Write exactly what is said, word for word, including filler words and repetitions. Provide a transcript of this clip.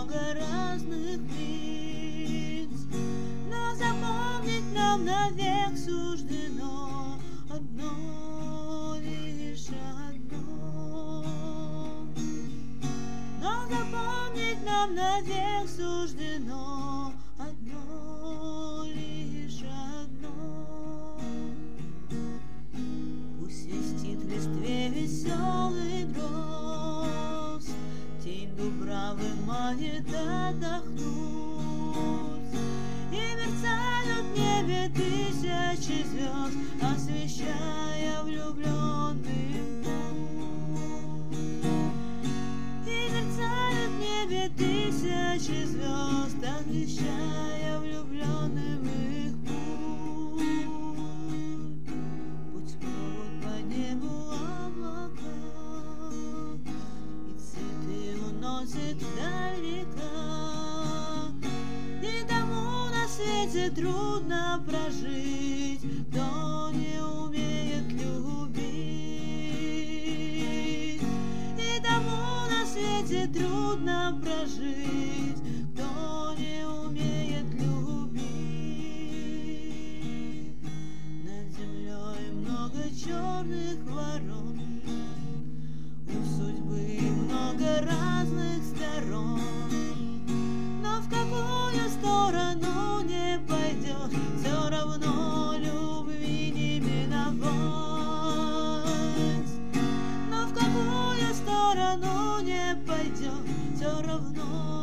много разных лиц, но запомнить нам навек суждено одно, лишь одно. Но запомнить нам навек суждено одно, лишь одно. Пусть свистит в листве веселый дрозд, тень дубравы манит отдохнуть, и мерцают в небе тысячи звезд, освещая влюбленных путь. И мерцают в небе тысячи звезд, освещая влюбленным их путь. Путь провод по небу облака, и цветы уносит вдаль река. И тому на свете трудно прожить, кто не умеет любить. И тому на свете трудно прожить, кто не умеет любить. Над землей много черных ворон, у судьбы много разных сторон, но в какую сторону не пойдет, все равно любви не миновать. Но в какую сторону не пойдет, все равно